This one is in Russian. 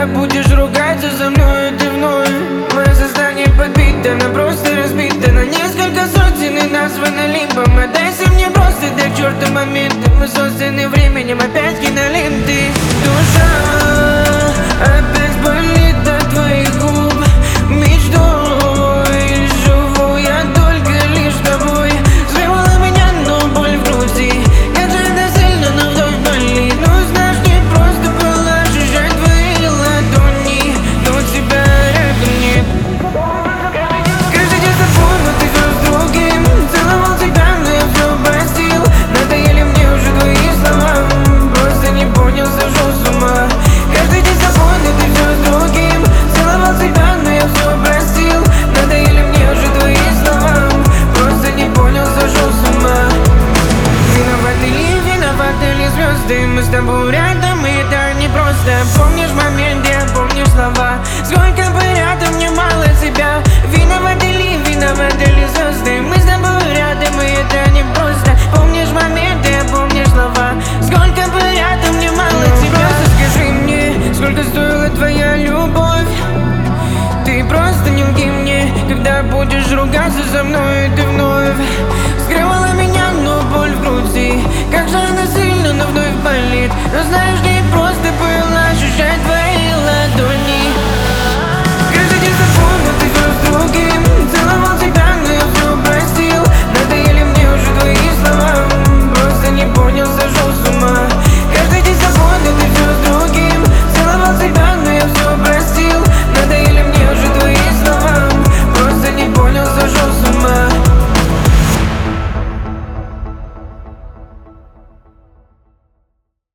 Когда будешь ругаться за мной, ты вновь. Мое сознание подбито, оно просто разбито на несколько сотен и названо лимбом. Отдайся мне просто до к черту моменты. Мы созданы временем, опять киноленты. Душа опять болит от твоих губ. Мечтой живу я только лишь тобой. Сбивала меня, но боль в груди. Как же это сильно, но вновь болит. Ну знаешь, не просто было ощущать твои ладони, но тебя рядом нет. Каждый день с тобой, но ты все с другим. Целовал тебя, но я все простил. Надоели мне уже твои слова. Просто не понял, сошел с ума. Каждый день с тобой, но ты все с другим. Целовал тебя, но я все простил. Надоели мне уже твои слова. Просто не понял, сошел с ума. Виноваты ли звезды? Мы с тобой рядом, и это не просто. Помнишь момент, я помнишь слова. Сколько бы рядом, мне мало тебя. Виноваты ли звезды? Мы с тобой рядом, и это не просто. Помнишь момент, я помнишь слова. Сколько бы рядом, мне мало тебя. Просто скажи мне, сколько стоила твоя любовь. Ты просто не лги мне, когда будешь ругаться со мной.